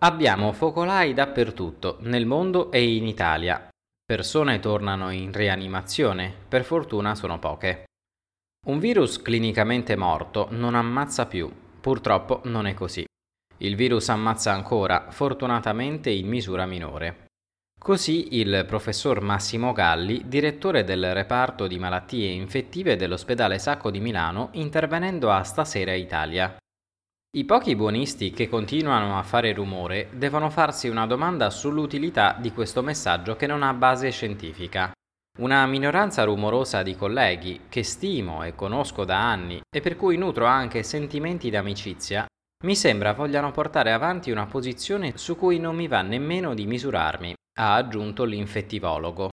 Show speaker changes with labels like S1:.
S1: Abbiamo focolai dappertutto, nel mondo e in Italia. Persone tornano in rianimazione, per fortuna sono poche. Un virus clinicamente morto non ammazza più, purtroppo non è così. Il virus ammazza ancora, fortunatamente in misura minore. Così il professor Massimo Galli, direttore del reparto di malattie infettive dell'ospedale Sacco di Milano, intervenendo a Stasera Italia. I pochi buonisti che continuano a fare rumore devono farsi una domanda sull'utilità di questo messaggio che non ha base scientifica. Una minoranza rumorosa di colleghi, che stimo e conosco da anni e per cui nutro anche sentimenti d'amicizia, mi sembra vogliano portare avanti una posizione su cui non mi va nemmeno di misurarmi, ha aggiunto l'infettivologo.